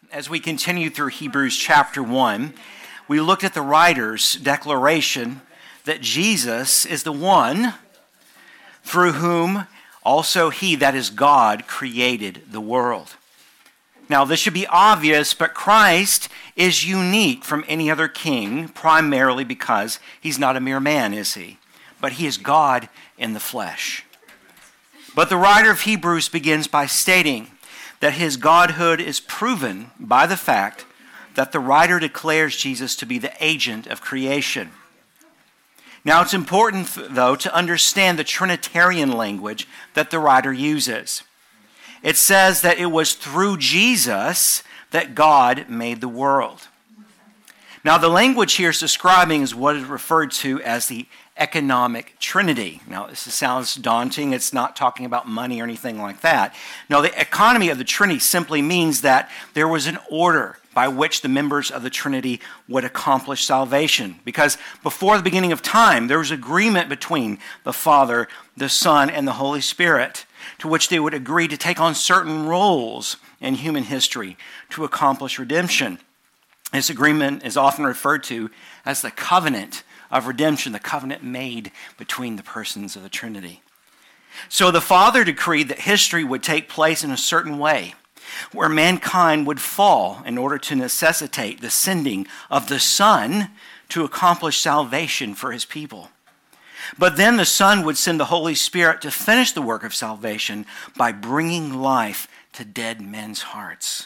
As we continue through Hebrews chapter 1, we looked at the writer's declaration that Jesus is the one through whom also he, that is God, created the world. Now, this should be obvious, but Christ is unique from any other king, primarily because he's not a mere man, is he? But he is God in the flesh. But the writer of Hebrews begins by stating that his godhood is proven by the fact that the writer declares Jesus to be the agent of creation. Now, it's important, though, to understand the Trinitarian language that the writer uses. It says that it was through Jesus that God made the world. Now, the language here is describing is what is referred to as the economic trinity. Now, this sounds daunting. It's not talking about money or anything like that. No, the economy of the Trinity simply means that there was an order by which the members of the Trinity would accomplish salvation. Because before the beginning of time, there was agreement between the Father, the Son, and the Holy Spirit, to which they would agree to take on certain roles in human history to accomplish redemption. This agreement is often referred to as the covenant of redemption, the covenant made between the persons of the Trinity. So the Father decreed that history would take place in a certain way, where mankind would fall in order to necessitate the sending of the Son to accomplish salvation for his people. But then the Son would send the Holy Spirit to finish the work of salvation by bringing life to dead men's hearts.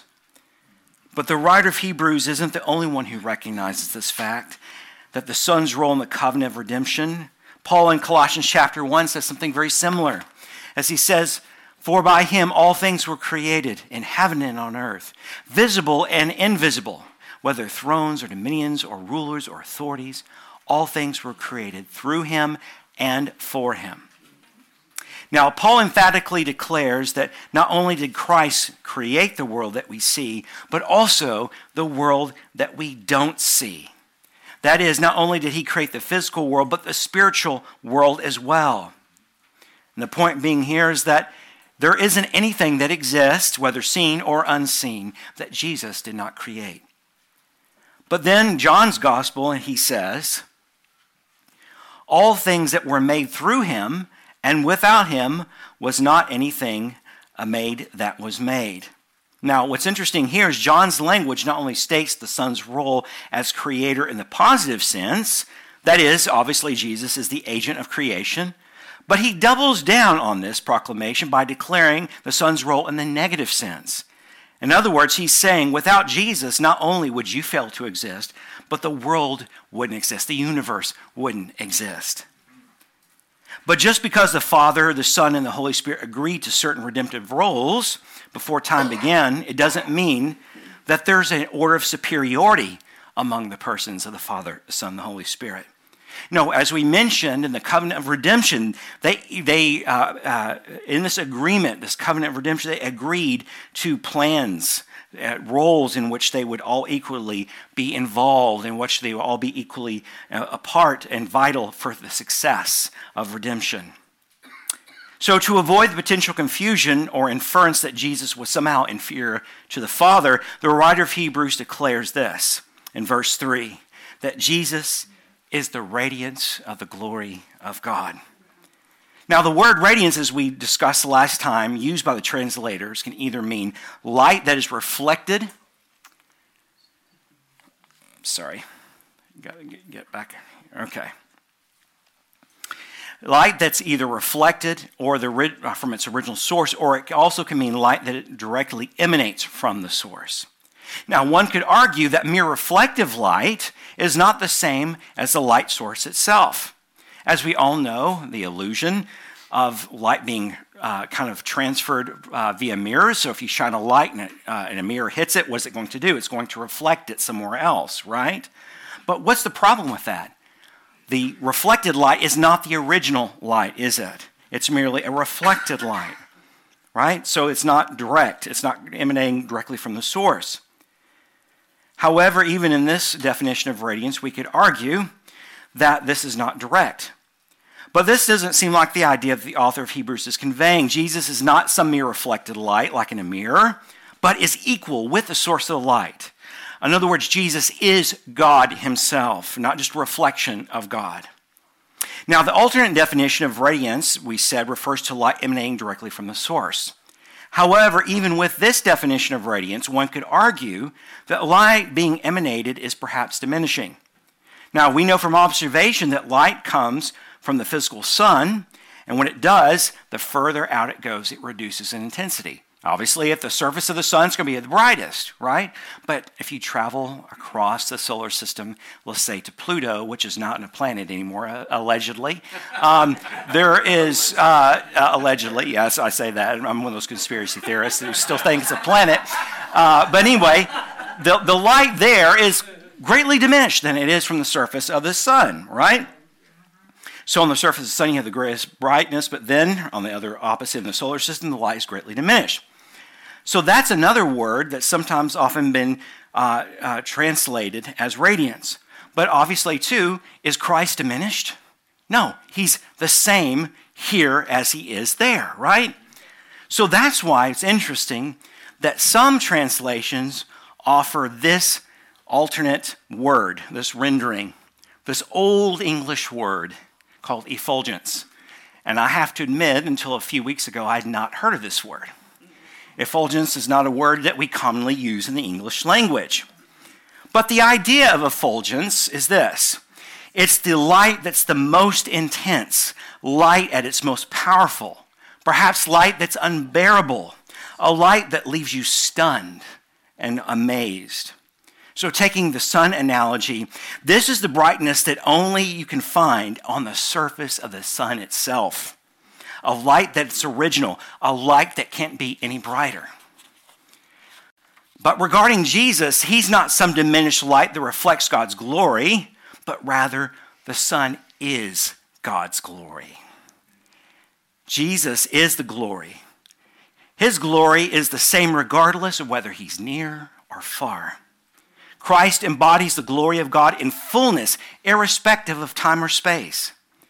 But the writer of Hebrews isn't the only one who recognizes this fact, that the Son's role in the covenant of redemption. Paul in Colossians chapter 1 says something very similar, as he says, "For by him all things were created in heaven and on earth, visible and invisible, whether thrones or dominions or rulers or authorities, all things were created through him and for him." Now, Paul emphatically declares that not only did Christ create the world that we see, but also the world that we don't see. That is, not only did he create the physical world, but the spiritual world as well. And the point being here is that there isn't anything that exists, whether seen or unseen, that Jesus did not create. But then John's gospel, and he says, all things that were made through him, and without him was not anything made that was made. Now, what's interesting here is John's language not only states the Son's role as creator in the positive sense, that is, obviously Jesus is the agent of creation, but he doubles down on this proclamation by declaring the Son's role in the negative sense. In other words, he's saying without Jesus, not only would you fail to exist, but the world wouldn't exist, the universe wouldn't exist. But just because the Father, the Son, and the Holy Spirit agreed to certain redemptive roles before time began, it doesn't mean that there's an order of superiority among the persons of the Father, the Son, and the Holy Spirit. No, as we mentioned in the covenant of redemption, they in this agreement, this covenant of redemption, they agreed to plans, roles in which they would all equally be involved, in which they would all be equally a part and vital for the success of redemption. So to avoid the potential confusion or inference that Jesus was somehow inferior to the Father, the writer of Hebrews declares this in verse 3, that Jesus is the radiance of the glory of God. Now, the word radiance, as we discussed last time, used by the translators, can either mean light that is reflected. Sorry, got to get back. Okay. Light that's either reflected or from its original source, or it also can mean light that it directly emanates from the source. Now, one could argue that mere reflective light is not the same as the light source itself. As we all know, the illusion of light being kind of transferred via mirrors. So if you shine a light and a mirror hits it, what's it going to do? It's going to reflect it somewhere else, right? But what's the problem with that? The reflected light is not the original light, is it? It's merely a reflected light, right? So it's not direct. It's not emanating directly from the source. However, even in this definition of radiance, we could argue that this is not direct. But this doesn't seem like the idea that the author of Hebrews is conveying. Jesus is not some mere reflected light like in a mirror, but is equal with the source of the light. In other words, Jesus is God himself, not just a reflection of God. Now, the alternate definition of radiance, we said, refers to light emanating directly from the source. However, even with this definition of radiance, one could argue that light being emanated is perhaps diminishing. Now, we know from observation that light comes from the physical sun, and when it does, the further out it goes, it reduces in intensity. Obviously, if the surface of the sun is going to be the brightest, right? But if you travel across the solar system, let's say to Pluto, which is not a planet anymore, allegedly, there is, allegedly, yes, I say that. I'm one of those conspiracy theorists who still think it's a planet. But anyway, the light there is greatly diminished than it is from the surface of the sun, right? So on the surface of the sun, you have the greatest brightness, but then on the other opposite in the solar system, the light is greatly diminished. So that's another word that's sometimes often been translated as radiance. But obviously, too, is Christ diminished? No, he's the same here as he is there, right? So that's why it's interesting that some translations offer this alternate word, this rendering, this old English word called effulgence. And I have to admit, until a few weeks ago, I had not heard of this word. Effulgence is not a word that we commonly use in the English language. But the idea of effulgence is this. It's the light that's the most intense, light at its most powerful, perhaps light that's unbearable, a light that leaves you stunned and amazed. So taking the sun analogy, this is the brightness that only you can find on the surface of the sun itself. A light that's original, a light that can't be any brighter. But regarding Jesus, he's not some diminished light that reflects God's glory, but rather the sun is God's glory. Jesus is the glory. His glory is the same regardless of whether he's near or far. Christ embodies the glory of God in fullness, irrespective of time or space.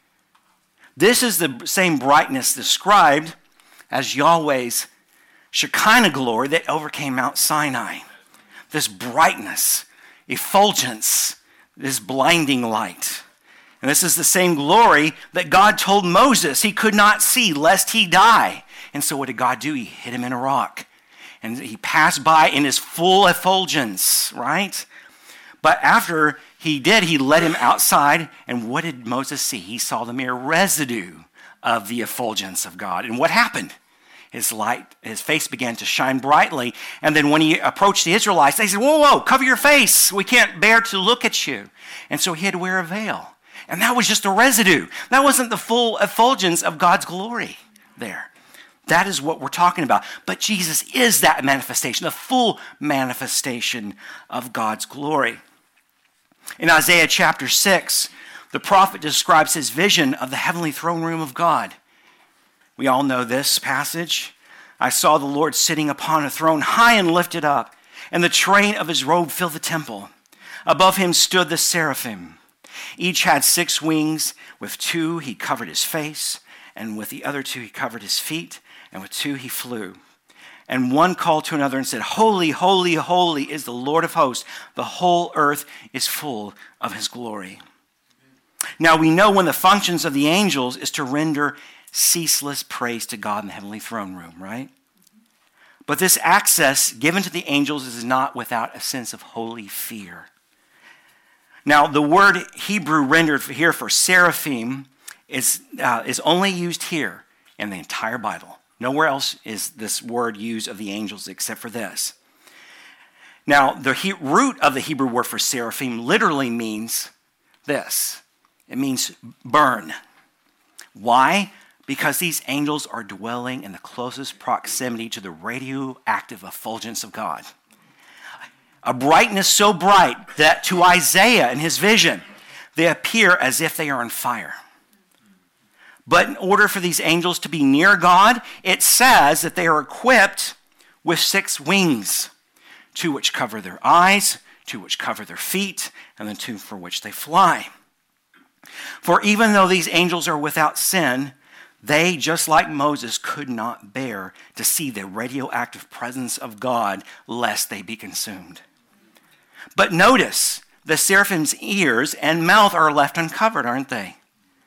This is the same brightness described as Yahweh's Shekinah glory that overcame Mount Sinai. This brightness, effulgence, this blinding light. And this is the same glory that God told Moses he could not see lest he die. And so what did God do? He hid him in a rock. And he passed by in his full effulgence, right? But after he did, he led him outside, and what did Moses see? He saw the mere residue of the effulgence of God. And what happened? His face began to shine brightly. And then when he approached the Israelites, they said, whoa, cover your face. We can't bear to look at you. And so he had to wear a veil. And that was just a residue. That wasn't the full effulgence of God's glory there. That is what we're talking about. But Jesus is that manifestation, the full manifestation of God's glory. In Isaiah chapter 6, the prophet describes his vision of the heavenly throne room of God. We all know this passage. I saw the Lord sitting upon a throne high and lifted up, and the train of his robe filled the temple. Above him stood the seraphim. Each had 6 wings. With 2 he covered his face, and with the other 2 he covered his feet, and with 2 he flew. And one called to another and said, Holy, holy, holy is the Lord of hosts. The whole earth is full of his glory. Now we know one of the functions of the angels is to render ceaseless praise to God in the heavenly throne room, right? But this access given to the angels is not without a sense of holy fear. Now the word Hebrew rendered here for seraphim is only used here in the entire Bible. Nowhere else is this word used of the angels except for this. Now, the root of the Hebrew word for seraphim literally means this. It means burn. Why? Because these angels are dwelling in the closest proximity to the radioactive effulgence of God. A brightness so bright that to Isaiah in his vision, they appear as if they are on fire. But in order for these angels to be near God, it says that they are equipped with 6 wings, 2 which cover their eyes, 2 which cover their feet, and then 2 for which they fly. For even though these angels are without sin, They, just like Moses, could not bear to see the radioactive presence of God lest they be consumed. But notice, the seraphim's ears and mouth are left uncovered, aren't they?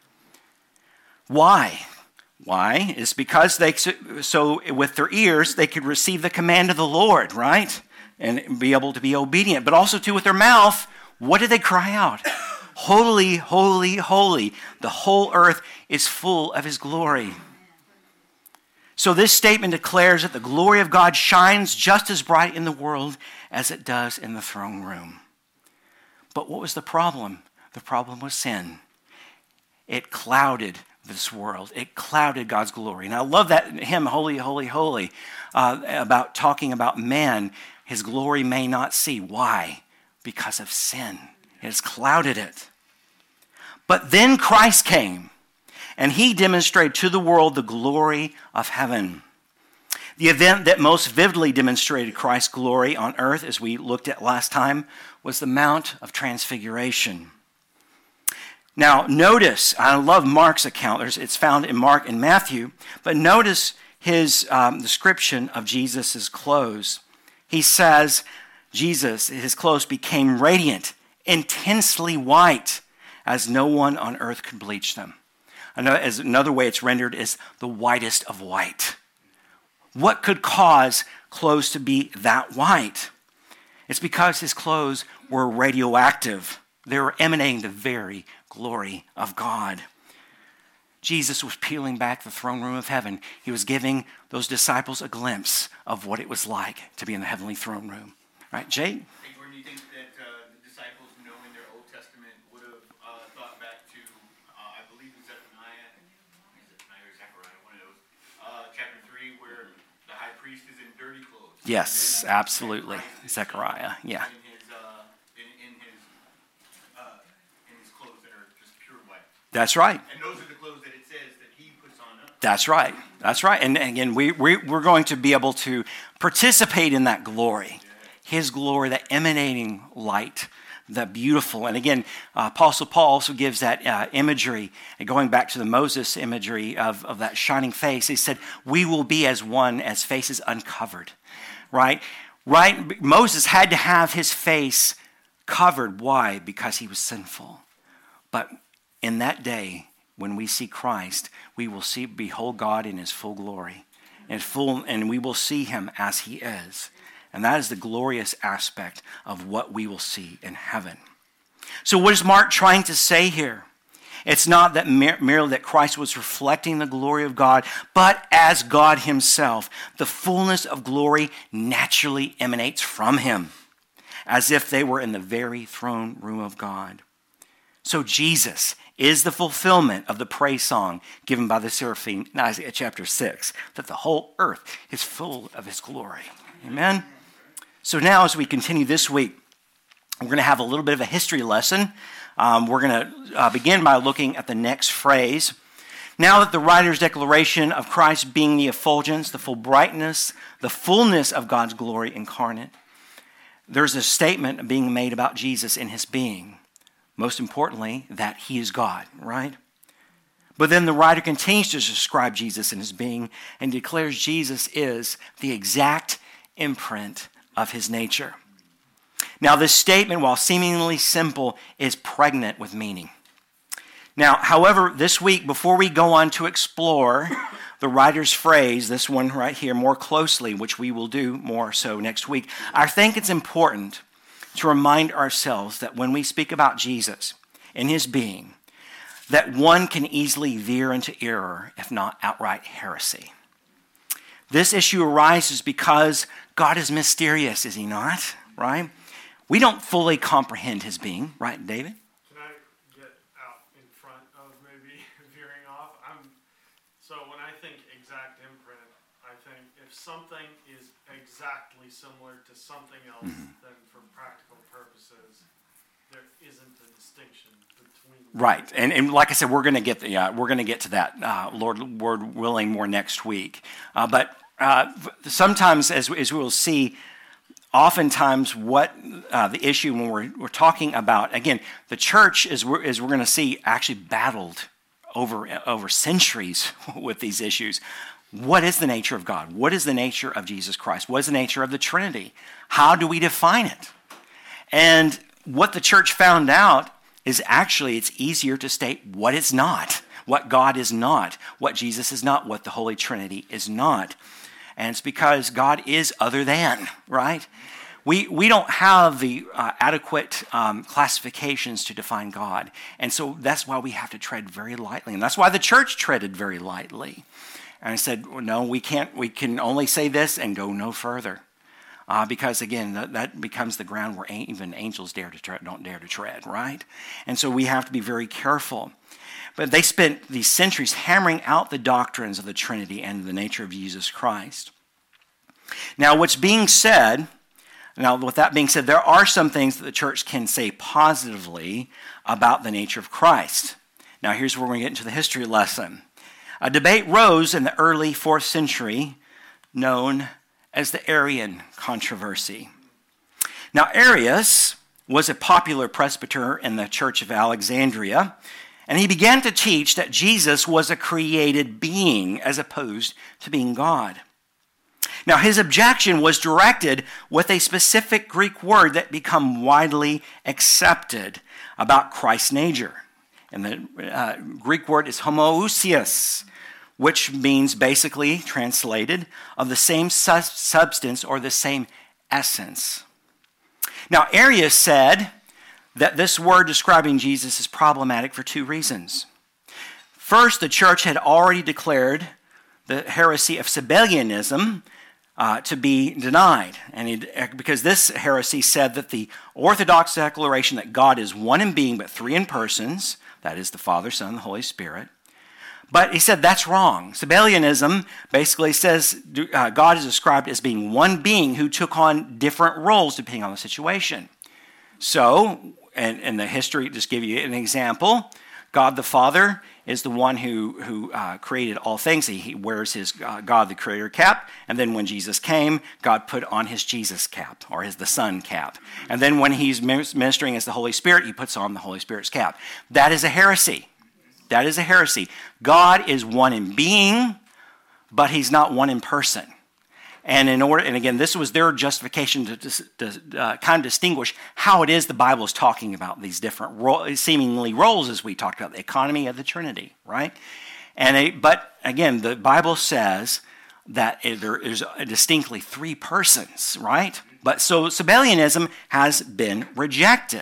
Why? Why? It's because so with their ears, they could receive the command of the Lord, right? And be able to be obedient. But also, too, with their mouth, what did they cry out? Holy, holy, holy. The whole earth is full of his glory. So this statement declares that the glory of God shines just as bright in the world as it does in the throne room. But what was the problem? The problem was sin. It clouded this world. It clouded God's glory. And I love that hymn, Holy, Holy, Holy, about talking about man, his glory may not see. Why? Because of sin. It has clouded it. But then Christ came, and he demonstrated to the world the glory of heaven. The event that most vividly demonstrated Christ's glory on earth, as we looked at last time, was the Mount of Transfiguration. Now, notice, I love Mark's account. It's found in Mark and Matthew, but notice his description of Jesus' clothes. He says, his clothes became radiant, intensely white, as no one on earth could bleach them. As another way it's rendered is the whitest of white. What could cause clothes to be that white? It's because his clothes were radioactive. They were emanating the very glory of God. Jesus was peeling back the throne room of heaven. He was giving those disciples a glimpse of what it was like to be in the heavenly throne room. Right, Jay? Where do you think that the disciples, knowing their Old Testament, would have thought back to, I believe in Zephaniah or Zechariah, one of those, chapter 3, where the high priest is in dirty clothes. Yes, absolutely. Zechariah, yeah. In his clothes that are just pure white. That's right. And those are the clothes that it says that he puts on us. That's right. That's right. And again, we're going to be able to participate in that glory. His glory, that emanating light, the beautiful. And again, Apostle Paul also gives that imagery, and going back to the Moses imagery of that shining face. He said, we will be as one, as faces uncovered. Right? Right? Moses had to have his face covered. Why? Because he was sinful. But in that day, when we see Christ, we will behold God in his full glory. And we will see him as he is. And that is the glorious aspect of what we will see in heaven. So what is Mark trying to say here? It's not that merely that Christ was reflecting the glory of God, but as God himself. The fullness of glory naturally emanates from him, as if they were in the very throne room of God. So Jesus is the fulfillment of the praise song given by the seraphim in Isaiah chapter 6, that the whole earth is full of his glory. Amen? So now as we continue this week, we're going to have a little bit of a history lesson. We're going to begin by looking at the next phrase. Now that the writer's declaration of Christ being the effulgence, the full brightness, the fullness of God's glory incarnate, there's a statement being made about Jesus in his being. Most importantly, that he is God, right? But then the writer continues to describe Jesus in his being and declares Jesus is the exact imprint of his nature. Now, this statement, while seemingly simple, is pregnant with meaning. Now, however, this week, before we go on to explore the writer's phrase, this one right here, more closely, which we will do more so next week, I think it's important to remind ourselves that when we speak about Jesus and his being, that one can easily veer into error, if not outright heresy. This issue arises because God is mysterious, is he not? Right? We don't fully comprehend his being, right, David? Can I get out in front of maybe veering off? So when I think exact imprint, I think if something is exactly similar to something else, then for practical purposes, there isn't a distinction between them. Right, and like I said, we're going to get to that, Lord willing, more next week. But sometimes, as we will see, oftentimes what the issue when we're talking about, again, the church, as we're going to see, actually battled over centuries with these issues. What is the nature of God? What is the nature of Jesus Christ? What is the nature of the Trinity? How do we define it? And what the church found out is actually it's easier to state what it's not, what God is not, what Jesus is not, what the Holy Trinity is not. And it's because God is other than, right? We don't have the adequate classifications to define God. And so that's why we have to tread very lightly. And that's why the church treaded very lightly. And I said, well, no, we can't. We can only say this and go no further. Because, again, that becomes the ground where even angels don't dare to tread, right? And so we have to be very careful. But they spent these centuries hammering out the doctrines of the Trinity and the nature of Jesus Christ. Now, with that being said, there are some things that the church can say positively about the nature of Christ. Now, here's where we're going to get into the history lesson. A debate rose in the early 4th century known as the Arian controversy. Now, Arius was a popular presbyter in the Church of Alexandria, and he began to teach that Jesus was a created being as opposed to being God. Now, his objection was directed with a specific Greek word that became widely accepted about Christ's nature. And the Greek word is homoousios, which means basically translated of the same substance or the same essence. Now, Arius said that this word describing Jesus is problematic for 2 reasons. First, the church had already declared the heresy of Sabellianism to be denied. Because this heresy said that the Orthodox declaration that God is one in being but 3 in persons, that is the Father, Son, and the Holy Spirit. But he said that's wrong. Sabellianism basically says God is described as being one being who took on different roles depending on the situation. So, and the history, just give you an example, God the Father is the one who created all things. He wears his God the Creator cap. And then when Jesus came, God put on his Jesus cap, or the Son cap. And then when he's ministering as the Holy Spirit, he puts on the Holy Spirit's cap. That is a heresy. That is a heresy. God is one in being, but he's not one in person. And again, this was their justification to kind of distinguish how it is the Bible is talking about these different seemingly roles, as we talked about, the economy of the Trinity, right? But again, the Bible says that there is distinctly 3 persons, right? But so Sabellianism has been rejected.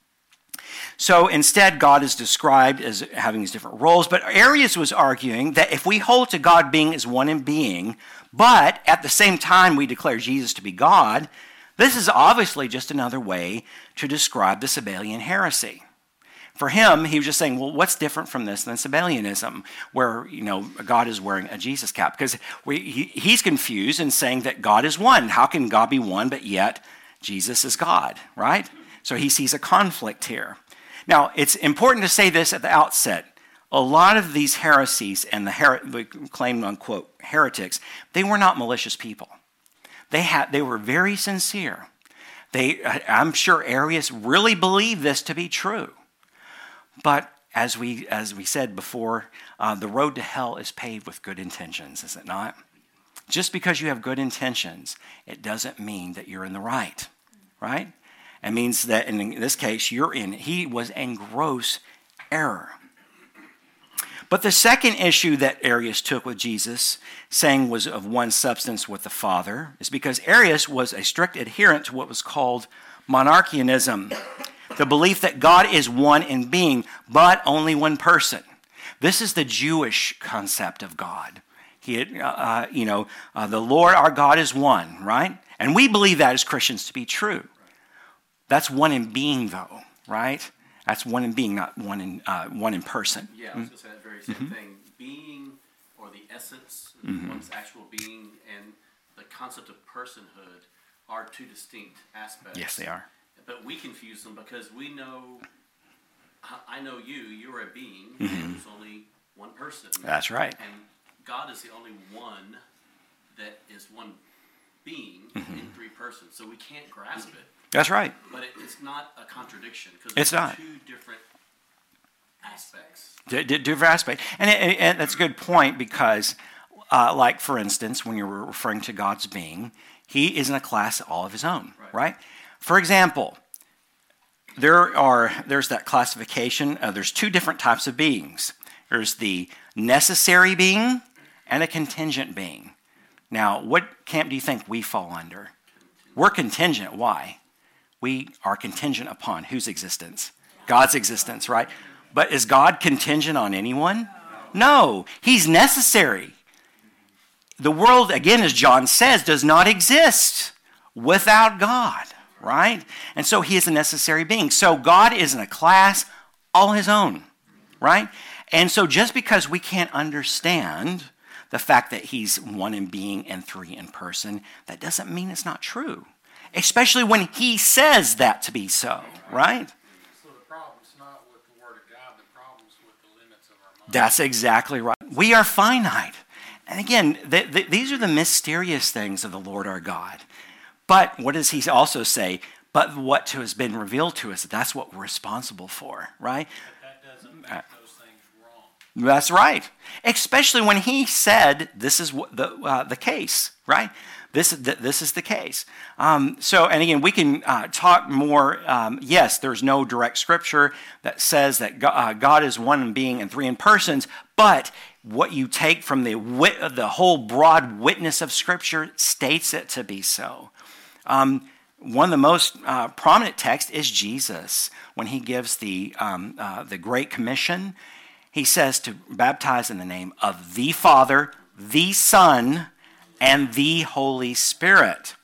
So instead, God is described as having these different roles. But Arius was arguing that if we hold to God being as one in being, but at the same time we declare Jesus to be God, this is obviously just another way to describe the Sabellian heresy. For him, he was just saying, well, what's different from this than Sabellianism, where God is wearing a Jesus cap? Because he's confused and saying that God is one. How can God be one, but yet Jesus is God, right? So he sees a conflict here. Now, it's important to say this at the outset. A lot of these heresies and the claimed, unquote, heretics, they were not malicious people. They were very sincere. I'm sure Arius really believed this to be true. But as we said before, the road to hell is paved with good intentions, is it not? Just because you have good intentions, it doesn't mean that you're in the right? It means that in this case, he was in gross error. But the second issue that Arius took with Jesus, saying was of one substance with the Father, is because Arius was a strict adherent to what was called monarchianism, the belief that God is one in being, but only one person. This is the Jewish concept of God. The Lord our God is one, right? And we believe that as Christians to be true. That's one in being, though, right? That's one in being, not one in person. Yeah, I was going to say that very same thing. Being, or the essence, one's actual being, and the concept of personhood are 2 distinct aspects. Yes, they are. But we confuse them because we know, I know you're a being, and there's only one person. That's right. And God is the only one that is one being in 3 persons, so we can't grasp it. That's right. But it's not a contradiction because it's not 2 different aspects. Different aspect. And that's a good point because, like, for instance, when you're referring to God's being, he is in a class all of his own, right? For example, there's that classification. There's two different types of beings. There's the necessary being and a contingent being. Now, what camp do you think we fall under? We're contingent. Why? We are contingent upon whose existence? God's existence, right? But is God contingent on anyone? No. He's necessary. The world, again, as John says, does not exist without God, right? And so he is a necessary being. So God is in a class all his own, right? And so just because we can't understand the fact that he's one in being and three in person, that doesn't mean it's not true. Especially when he says that to be so, right? So the problem's not with the Word of God, the problem's with the limits of our mind. That's exactly right. We are finite. And again, these are the mysterious things of the Lord our God. But what does he also say? But what has been revealed to us, that's what we're responsible for, right? But that doesn't make those things wrong. That's right. Especially when he said this is the case, right? This is the case. So, and again, we can talk more. Yes, there's no direct scripture that says that God is one in being and three in persons, but what you take from the whole broad witness of Scripture states it to be so. One of the most prominent texts is Jesus. When he gives the Great Commission, he says to baptize in the name of the Father, the Son, and the Holy Spirit.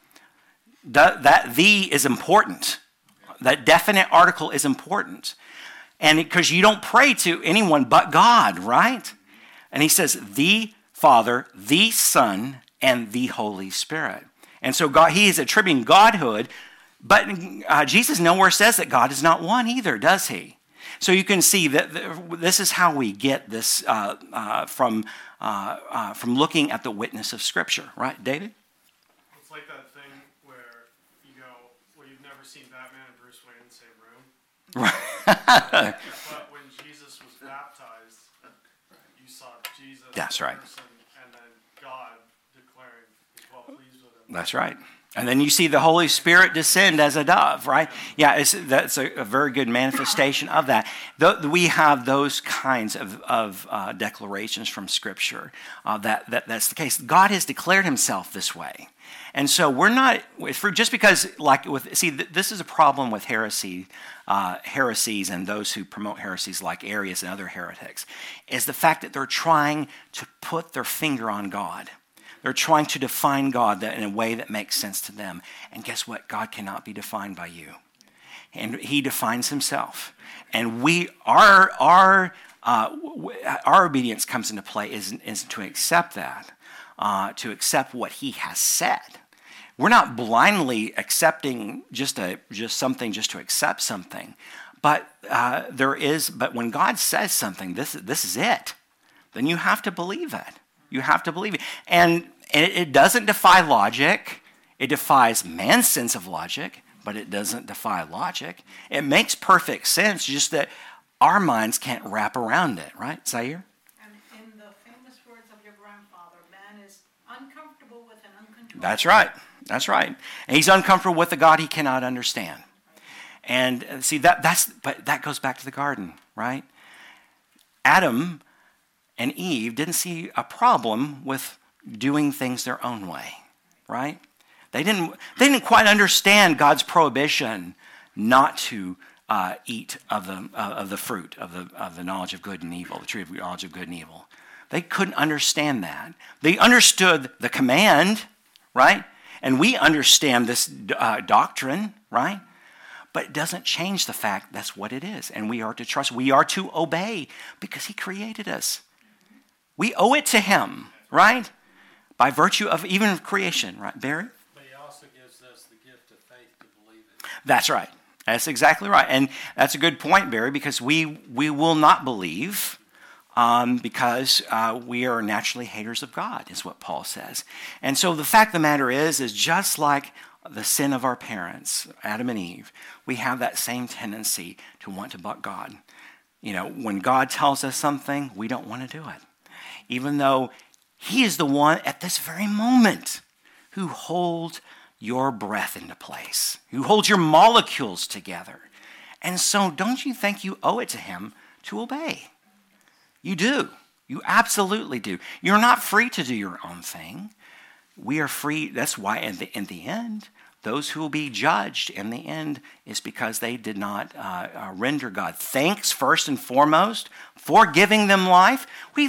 That "the" is important. That definite article is important. And because you don't pray to anyone but God, right? And he says, the Father, the Son, and the Holy Spirit. And so God, he is attributing godhood, but Jesus nowhere says that God is not one either, does he? So you can see that this is how we get this from looking at the witness of Scripture, right, David? It's like that thing where you go, well, you've never seen Batman and Bruce Wayne in the same room. Right. But when Jesus was baptized, you saw Jesus That's in right. person, and then God declaring he's well pleased with him. That's right. And then you see the Holy Spirit descend as a dove, right? Yeah, that's a very good manifestation of that. We have those kinds of declarations from Scripture. That's the case. God has declared himself this way. And so we're not, just because, this is a problem with heresies and those who promote heresies like Arius and other heretics, is the fact that they're trying to put their finger on God. They're trying to define God in a way that makes sense to them. And guess what? God cannot be defined by you. And he defines himself. And our obedience comes into play is to accept that, to accept what he has said. We're not blindly accepting just something just to accept something. But but when God says something, this is it, then you have to believe it. You have to believe it. And it doesn't defy logic. It defies man's sense of logic, but it doesn't defy logic. It makes perfect sense, just that our minds can't wrap around it, right, Zaire? And in the famous words of your grandfather, man is uncomfortable with an uncontrollable. That's right. That's right. And he's uncomfortable with a God he cannot understand. And see, but that goes back to the garden, right? Adam and Eve didn't see a problem with doing things their own way, right? They didn't quite understand God's prohibition not to eat of the fruit of the knowledge of good and evil, the tree of knowledge of good and evil. They couldn't understand that. They understood the command, right? And we understand this doctrine, right? But it doesn't change the fact that's what it is, and we are to trust. We are to obey because he created us. We owe it to him, right? By virtue of even creation, right, Barry? But he also gives us the gift of faith to believe it. That's right. That's exactly right. And that's a good point, Barry, because we will not believe because we are naturally haters of God, is what Paul says. And so the fact of the matter is just like the sin of our parents, Adam and Eve, we have that same tendency to want to buck God. when God tells us something, we don't want to do it. Even though he is the one at this very moment who holds your breath into place, who holds your molecules together. And so don't you think you owe it to him to obey? You do. You absolutely do. You're not free to do your own thing. We are free. That's why in the end, those who will be judged in the end is because they did not render God thanks first and foremost for giving them life.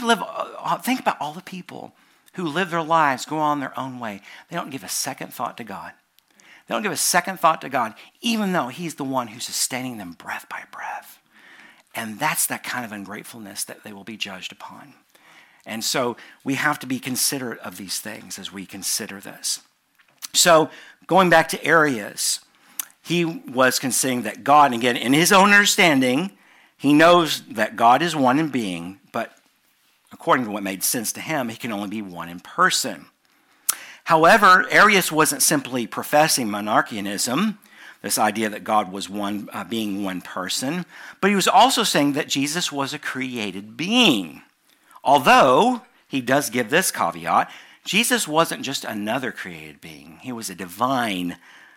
Think about all the people who live their lives, go on their own way. They don't give a second thought to God. They don't give a second thought to God, even though he's the one who's sustaining them breath by breath. And that's that kind of ungratefulness that they will be judged upon. And so we have to be considerate of these things as we consider this. So going back to Arius, he was considering that God, again, in his own understanding, he knows that God is one in being, but according to what made sense to him, he can only be one in person. However, Arius wasn't simply professing monarchianism, this idea that God was one, being one person, but he was also saying that Jesus was a created being. Although he does give this caveat, Jesus wasn't just another created being. He was a divine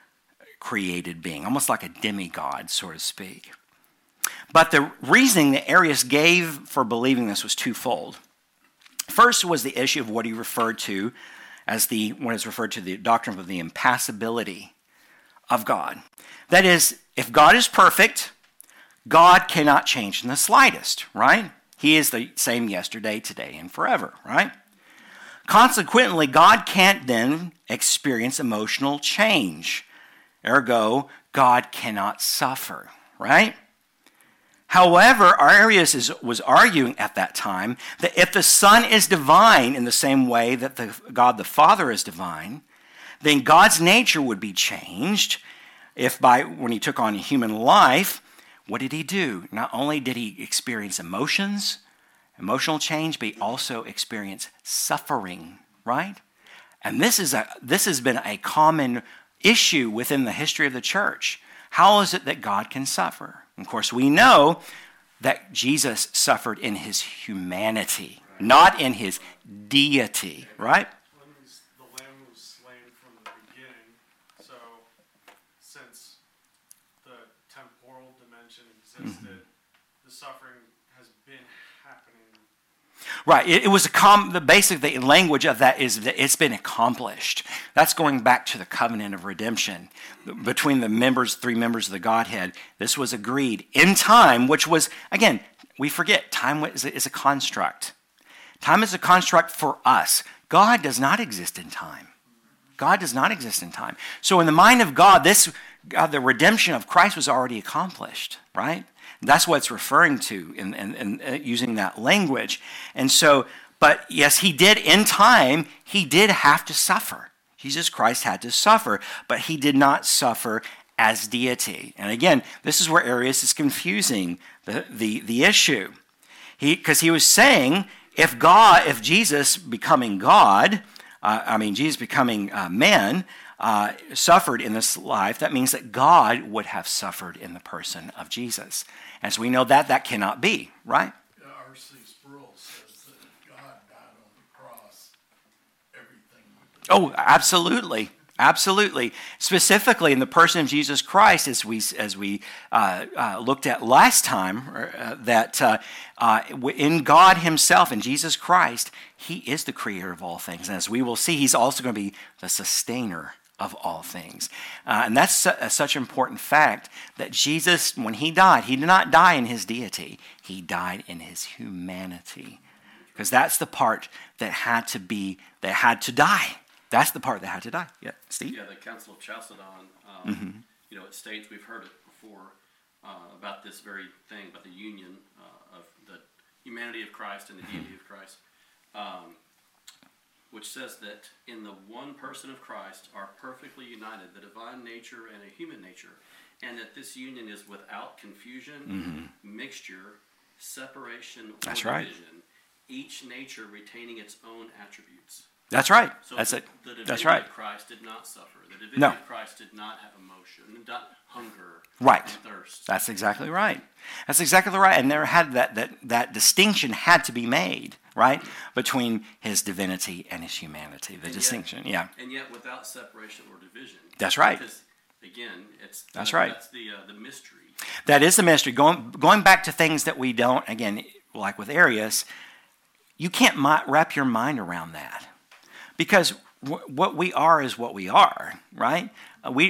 created being, almost like a demigod, so to speak. But the reasoning that Arius gave for believing this was twofold. First was the issue of what he referred to as what is referred to the doctrine of the impassibility of God. That is, if God is perfect, God cannot change in the slightest, right? He is the same yesterday, today, and forever, right? Consequently, God can't then experience emotional change. Ergo, God cannot suffer, right? However, Arius was arguing at that time that if the Son is divine in the same way that God the Father is divine, then God's nature would be changed when he took on a human life. What did he do? Not only did he experience emotional change, but he also experienced suffering, right? And this has been a common issue within the history of the church. How is it that God can suffer? Of course, we know that Jesus suffered in his humanity, not in his deity, right? When the lamb was slain from the beginning, so since the temporal dimension existed, the suffering has been happening. Right. It was basically the language of that is that it's been accomplished. That's going back to the covenant of redemption between the three members of the Godhead. This was agreed in time, which was, again, we forget, time is a construct. Time is a construct for us. God does not exist in time. God does not exist in time. So in the mind of God, the redemption of Christ was already accomplished, right? That's what it's referring to in using that language. And so, but yes, he did in time, he did have to suffer. Jesus Christ had to suffer, but he did not suffer as deity. And again, this is where Arius is confusing the issue. Because he was saying, if Jesus becoming God, Jesus becoming man, suffered in this life, that means that God would have suffered in the person of Jesus. And so we know that cannot be, right? R.C. Sproul says that if God died on the cross, everything would be... Oh, absolutely. Absolutely. Specifically in the person of Jesus Christ, as we looked at last time, that in God himself, in Jesus Christ, he is the creator of all things. And as we will see, he's also going to be the sustainer of all things. And that's such an important fact that Jesus, when he died, he did not die in his deity. He died in his humanity. Because that's the part that had to die. That's the part that had to die. Yeah, Steve? Yeah, the Council of Chalcedon, it states, we've heard it before, about this very thing, about the union of the humanity of Christ and the deity of Christ, which says that in the one person of Christ are perfectly united, the divine nature and a human nature, and that this union is without confusion, mixture, separation, or That's right. division, each nature retaining its own attributes. That's right. So That's the it. divinity That's right. of Christ did not suffer. The divinity No. of Christ did not have emotion, did not hunger, Right. and thirst. That's exactly right. That's exactly right. And there had that distinction had to be made, right, between his divinity and his humanity. The distinction, yeah. And yet, without separation or division. That's right. Because again, that's right. That's the mystery. That is the mystery. Going back to things that we don't, again, like with Arius, you can't wrap your mind around that, because what we are is what we are, right? We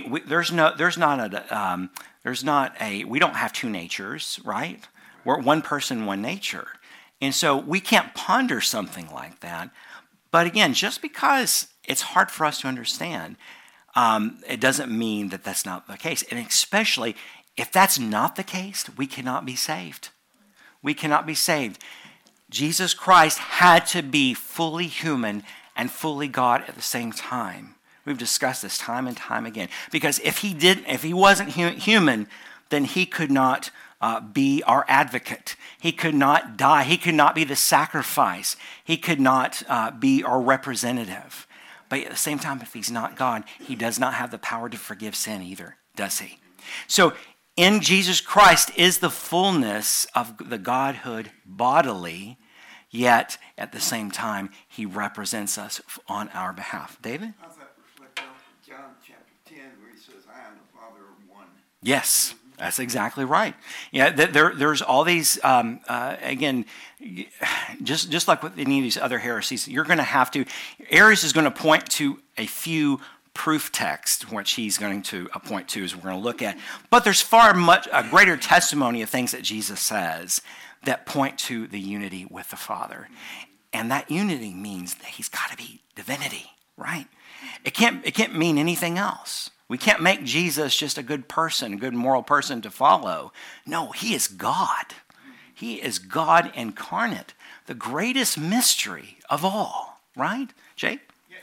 don't have two natures, right? We're one person, one nature. And so we can't ponder something like that. But again, just because it's hard for us to understand, it doesn't mean that that's not the case. And especially if that's not the case, we cannot be saved. We cannot be saved. Jesus Christ had to be fully human and fully God at the same time. We've discussed this time and time again. Because if he wasn't human, then he could not be our advocate. He could not die. He could not be the sacrifice. He could not be our representative. But at the same time, if he's not God, he does not have the power to forgive sin either, does he? So in Jesus Christ is the fullness of the Godhood bodily, yet at the same time, he represents us on our behalf. David? How's that reflect on John chapter 10 where he says, I and the Father are one? Yes, that's exactly right. Yeah, there's all these, again, just like with any of these other heresies, you're going to have to, Arius is going to point to a few proof texts, which he's going to point to as we're going to look at. But there's much a greater testimony of things that Jesus says that point to the unity with the Father. And that unity means that he's got to be divinity, right? It can't mean anything else. We can't make Jesus just a good person, a good moral person to follow. No, he is God. He is God incarnate, the greatest mystery of all, right? Jake? Yeah,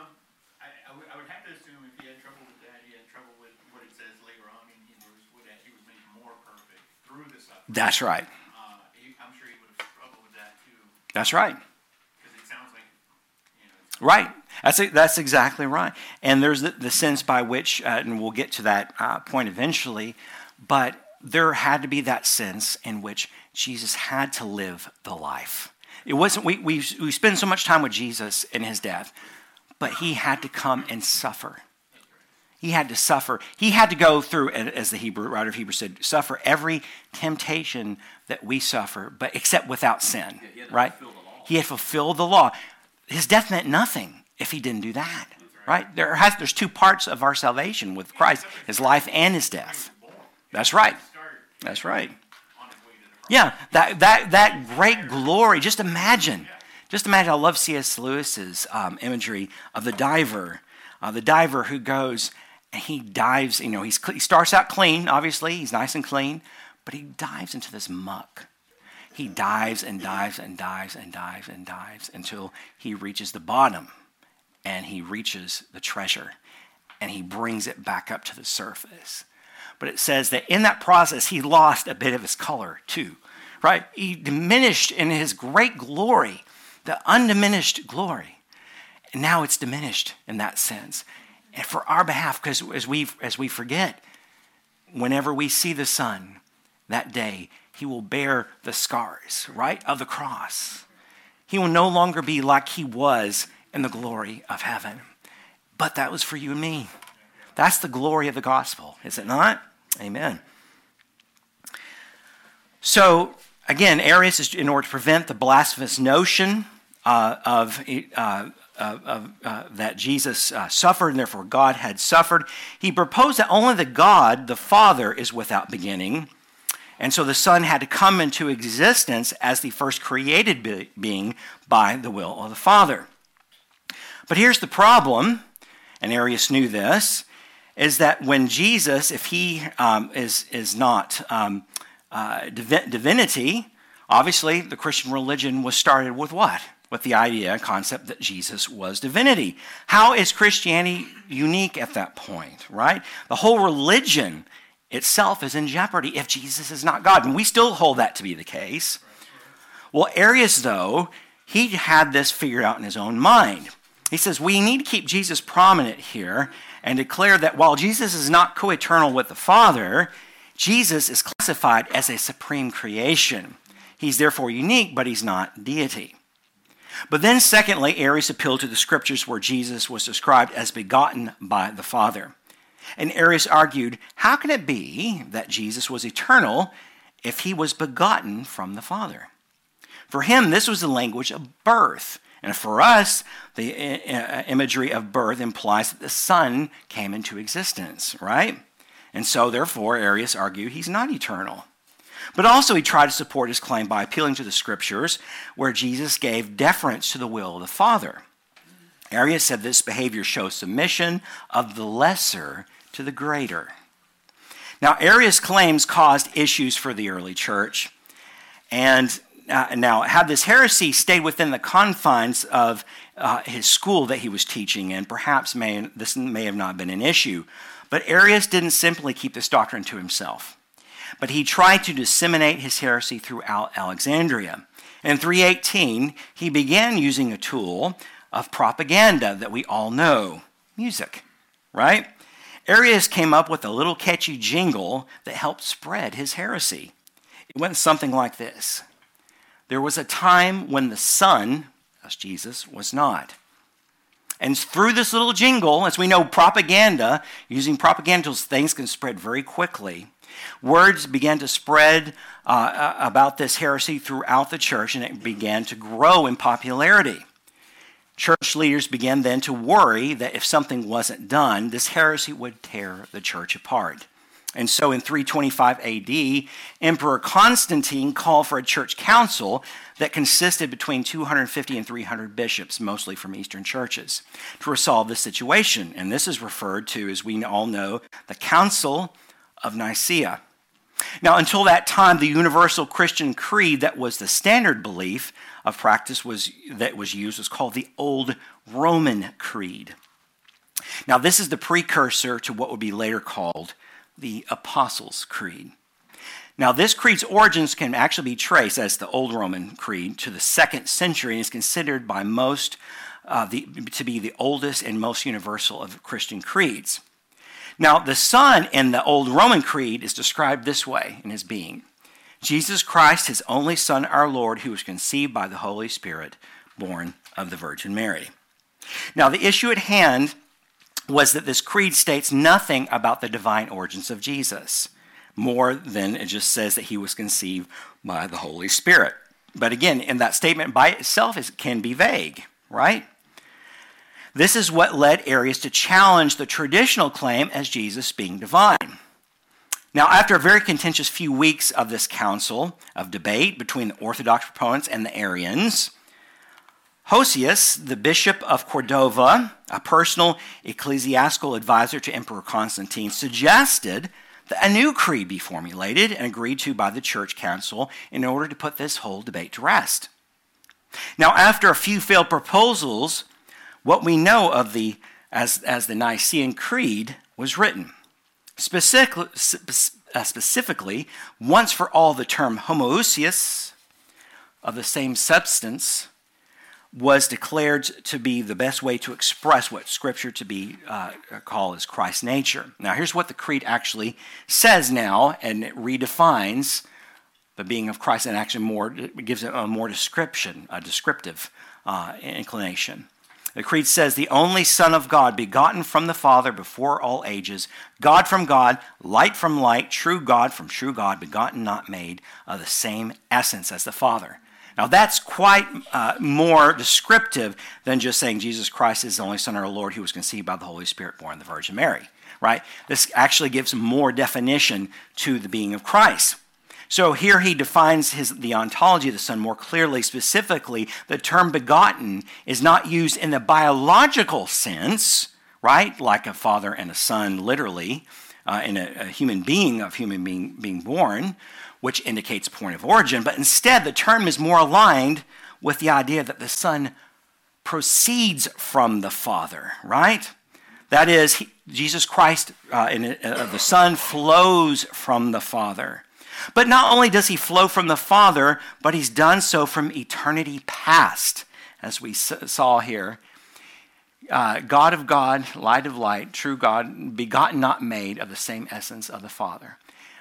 I would have to assume if he had trouble with that, he had trouble with what it says later on in Hebrews, that he was made more perfect through the suffering. That's right. I'm sure he would have struggled with that too. That's right. Because it sounds like, right. That's exactly right. And there's the sense by which, and we'll get to that point eventually, but there had to be that sense in which Jesus had to live the life. It wasn't, we spend so much time with Jesus in his death, but he had to come and suffer. He had to suffer. He had to go through, as the writer of Hebrews said, suffer every temptation that we suffer, but except without sin, right? He had fulfilled the law. His death meant nothing if he didn't do that, right? There's two parts of our salvation with Christ, his life and his death. That's right. That's right. Yeah, that great glory. Just imagine. I love C.S. Lewis's imagery of the diver who goes and he dives. He starts out clean. Obviously, he's nice and clean, but he dives into this muck. He dives and dives and dives and dives and dives until he reaches the bottom, and he reaches the treasure, and he brings it back up to the surface. But it says that in that process, he lost a bit of his color too, right? He diminished in his great glory, the undiminished glory. And now it's diminished in that sense. And for our behalf, because as we forget, whenever we see the Son that day, he will bear the scars, right, of the cross. He will no longer be like he was in the glory of heaven. But that was for you and me. That's the glory of the gospel, is it not? Amen. So, again, Arius is in order to prevent the blasphemous notion that Jesus suffered and therefore God had suffered. He proposed that only the God, the Father, is without beginning. And so the Son had to come into existence as the first created being by the will of the Father. But here's the problem, and Arius knew this, is that when Jesus, if he is not divinity, obviously the Christian religion was started with what? With the concept that Jesus was divinity. How is Christianity unique at that point, right? The whole religion itself is in jeopardy if Jesus is not God, and we still hold that to be the case. Well, Arius, though, he had this figured out in his own mind. He says, we need to keep Jesus prominent here and declare that while Jesus is not co-eternal with the Father, Jesus is classified as a supreme creation. He's therefore unique, but he's not deity. But then secondly, Arius appealed to the scriptures where Jesus was described as begotten by the Father. And Arius argued, how can it be that Jesus was eternal if he was begotten from the Father? For him, this was the language of birth. And for us, the imagery of birth implies that the Son came into existence, right? And so, therefore, Arius argued he's not eternal. But also he tried to support his claim by appealing to the scriptures where Jesus gave deference to the will of the Father. Arius said this behavior shows submission of the lesser to the greater. Now, Arius' claims caused issues for the early church. And now, had this heresy stayed within the confines of his school that he was teaching in, perhaps this may have not been an issue. But Arius didn't simply keep this doctrine to himself, but he tried to disseminate his heresy throughout Alexandria. In 318, he began using a tool of propaganda that we all know, music, right? Arius came up with a little catchy jingle that helped spread his heresy. It went something like this. There was a time when the Son, as Jesus, was not. And through this little jingle, as we know, propaganda, using propaganda, things can spread very quickly. Words began to spread about this heresy throughout the church, and it began to grow in popularity. Church leaders began then to worry that if something wasn't done, this heresy would tear the church apart. And so in 325 AD, Emperor Constantine called for a church council that consisted between 250 and 300 bishops, mostly from Eastern churches, to resolve this situation. And this is referred to, as we all know, the Council of Nicaea. Now, until that time, the universal Christian creed that was the standard belief of practice that was used was called the Old Roman Creed. Now, this is the precursor to what would be later called the Apostles' Creed. Now, this creed's origins can actually be traced as the Old Roman Creed to the 2nd century and is considered by most to be the oldest and most universal of Christian creeds. Now, the Son in the Old Roman Creed is described this way in his being. Jesus Christ, his only Son, our Lord, who was conceived by the Holy Spirit, born of the Virgin Mary. Now, the issue at hand was that this creed states nothing about the divine origins of Jesus, more than it just says that he was conceived by the Holy Spirit. But again, in that statement by itself, it can be vague, right? This is what led Arius to challenge the traditional claim as Jesus being divine. Now, after a very contentious few weeks of this council of debate between the Orthodox proponents and the Arians, Hosius, the bishop of Cordova, a personal ecclesiastical advisor to Emperor Constantine, suggested that a new creed be formulated and agreed to by the church council in order to put this whole debate to rest. Now, after a few failed proposals, what we know of as the Nicene Creed was written. Specifically, once for all, the term homoousios, of the same substance, was declared to be the best way to express what Scripture to be called as Christ's nature. Now, here's what the Creed actually says now, and it redefines the being of Christ, and actually gives it a more descriptive inclination. The Creed says, the only Son of God, begotten from the Father before all ages, God from God, light from light, true God from true God, begotten, not made, of the same essence as the Father. Now that's quite more descriptive than just saying Jesus Christ is the only Son of our Lord who was conceived by the Holy Spirit, born of the Virgin Mary, right? This actually gives more definition to the being of Christ. So here he defines the ontology of the Son more clearly. Specifically, the term begotten is not used in the biological sense, right? Like a father and a son, literally, in a human being being born, which indicates point of origin. But instead, the term is more aligned with the idea that the Son proceeds from the Father, right? That is, Jesus Christ, the Son, flows from the Father. But not only does he flow from the Father, but he's done so from eternity past, as we saw here. God of God, light of light, true God, begotten, not made, of the same essence of the Father.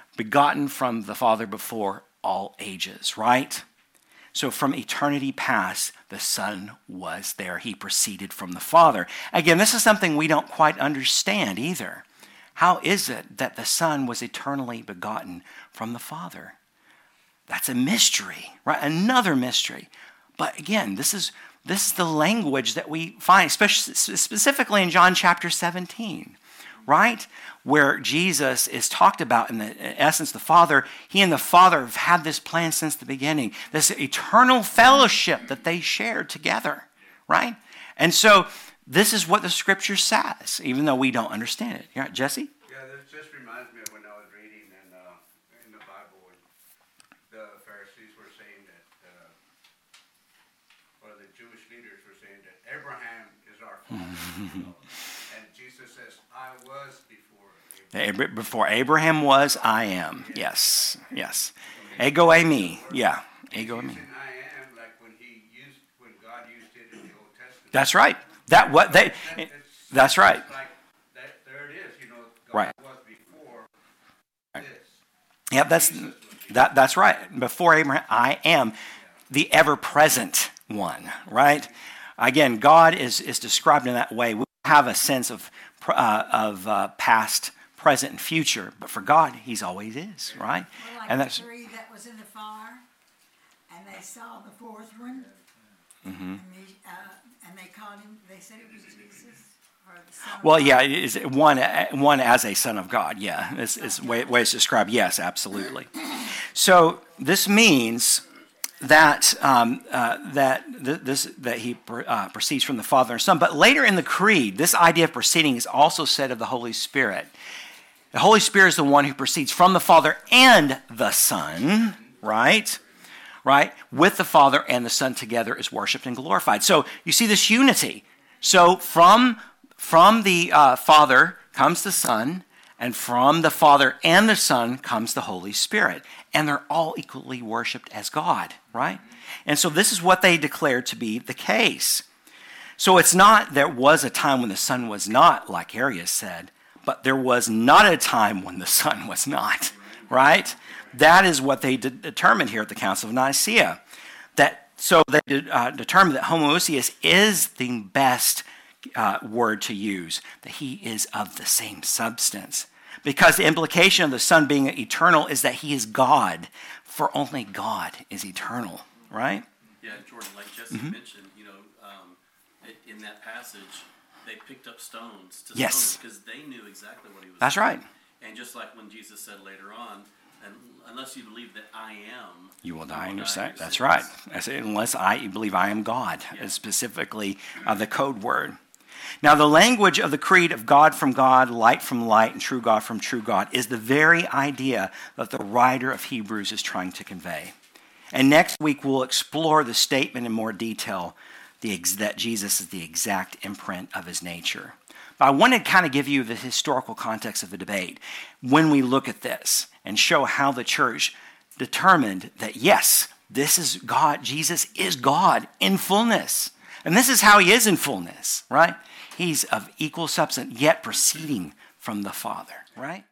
begotten from the Father before all ages, right? So from eternity past, the Son was there. He proceeded from the Father. Again, this is something we don't quite understand either. How is it that the Son was eternally begotten from the Father? That's a mystery, right? Another mystery. But again, this is the language that we find, especially specifically in John chapter 17, right? Where Jesus is talked about in essence, the Father. He and the Father have had this plan since the beginning, this eternal fellowship that they shared together, right? And so this is what the Scripture says, even though we don't understand it. Yeah, Jesse? Yeah, this just reminds me of when I was reading in the Bible, when the Pharisees were saying that, or the Jewish leaders were saying that Abraham is our father. And Jesus says, I was before Abraham. Before Abraham was, I am. Yes, yes. Ego eimi. Yeah, ego eimi. Using I am, like when God used it in the Old Testament. That's right. That's right. It's like, there it is, God Right. was before Right. this. Yeah, that's right. Before Abraham, I am the ever-present one, right? Again, God is described in that way. We have a sense of past, present, and future, but for God, He's always is, right? Well, like And the that's three that was in the fire, and they saw the fourth one, mm-hmm. and they called him. They said it was Jesus. Or the Son of Well, God. yeah, it is one as a son of God. Yeah, it's the way it's described. Yes, absolutely. So this means that that he proceeds from the Father and Son. But later in the Creed, this idea of proceeding is also said of the Holy Spirit. The Holy Spirit is the one who proceeds from the Father and the Son, right? Right? With the Father and the Son together is worshipped and glorified. So you see this unity. So from the Father comes the Son, and from the Father and the Son comes the Holy Spirit. And they're all equally worshipped as God, right? And so this is what they declared to be the case. So it's not there was a time when the Son was not, like Arius said, but there was not a time when the Son was not, right? That is what they determined here at the Council of Nicaea. So they determined that homoousios is the best word to use, that he is of the same substance. Because the implication of the Son being eternal is that he is God, for only God is eternal, right? Yeah, Jordan, like Jesse mentioned, in that passage, they picked up stones to Yes. stone him because they knew exactly what he was That's saying. right. And just like when Jesus said later on, and unless you believe that I am, You will die in your sins. sin. That's right. I say, unless you believe I am God, is specifically the code word. Now, the language of the creed of God from God, light from light, and true God from true God is the very idea that the writer of Hebrews is trying to convey. And next week, we'll explore the statement in more detail that Jesus is the exact imprint of his nature. But I want to kind of give you the historical context of the debate when we look at this and show how the church determined that, yes, this is God. Jesus is God in fullness. And this is how he is in fullness, right? He's of equal substance, yet proceeding from the Father, right?